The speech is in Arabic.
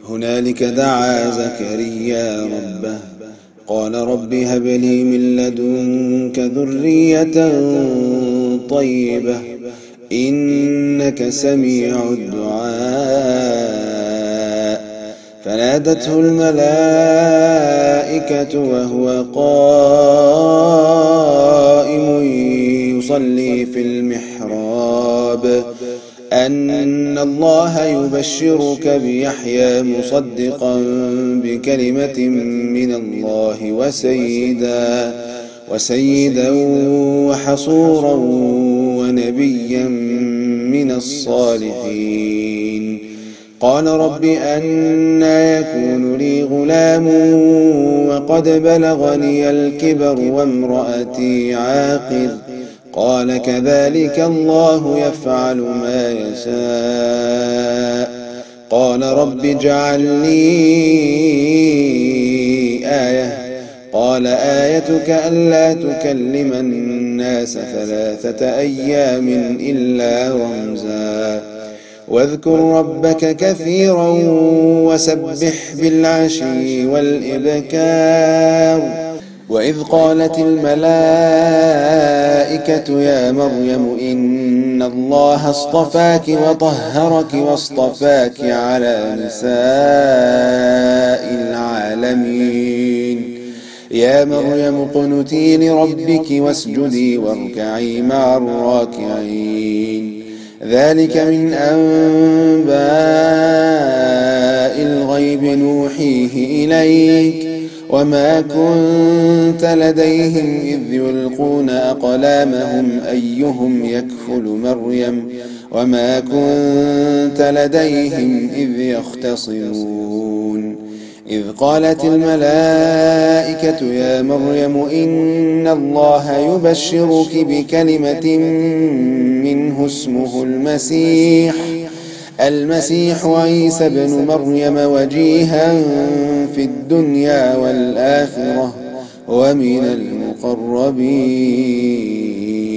هنالك دعا زكريا ربه قال رب هب لي من لدنك ذرية طيبة إنك سميع الدعاء. فنادته الملائكة وهو قائم يصلي في المحراب أن الله يبشرك بيحيى مصدقا بكلمة من الله وسيدا وحصورا ونبيا من الصالحين. قال رب أنى يكون لي غلام وقد بلغني الكبر وامرأتي عاقر قال كذلك الله يفعل ما يشاء. قال رب اجعل لي آية قال آيتك ألا تكلم الناس 3 أيام إلا رمزا واذكر ربك كثيرا وسبح بالعشي والإبكار. وإذ قالت الملائكة يا مريم إن الله اصطفاك وطهرك واصطفاك على نساء العالمين. يا مريم اقنتي لربك واسجدي واركعي مع الراكعين. ذلك من أنباء الغيب نوحيه إليك وما كنت لديهم إذ يلقون أقلامهم أيهم يكفل مريم وما كنت لديهم إذ يختصمون. إذ قالت الملائكة يا مريم إن الله يبشرك بكلمة منه اسمه المسيح عيسى ابن مريم وجيها في الدنيا والآخرة ومن المقربين.